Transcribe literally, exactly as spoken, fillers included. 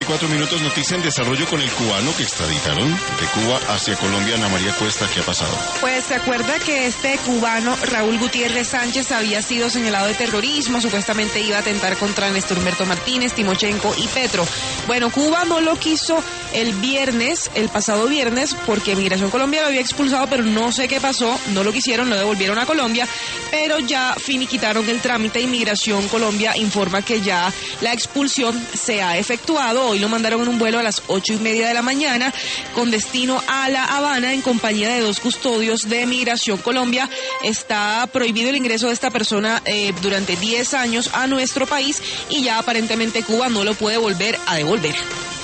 Cuatro minutos, noticia en desarrollo con el cubano que extraditaron de Cuba hacia Colombia. Ana María Cuesta, ¿qué ha pasado? Pues se acuerda que este cubano, Raúl Gutiérrez Sánchez, había sido señalado de terrorismo, supuestamente iba a atentar contra Néstor Humberto Martínez, Timochenko y Petro. Bueno, Cuba no lo quiso el viernes, el pasado viernes, porque Migración Colombia lo había expulsado, pero no sé qué pasó, no lo quisieron, lo devolvieron a Colombia, pero ya finiquitaron el trámite. Inmigración Colombia informa que ya la expulsión se ha efectuado. Hoy lo mandaron en un vuelo a las ocho y media de la mañana con destino a La Habana en compañía de dos custodios de Migración Colombia. Está prohibido el ingreso de esta persona eh, durante diez años a nuestro país y ya aparentemente Cuba no lo puede volver a devolver.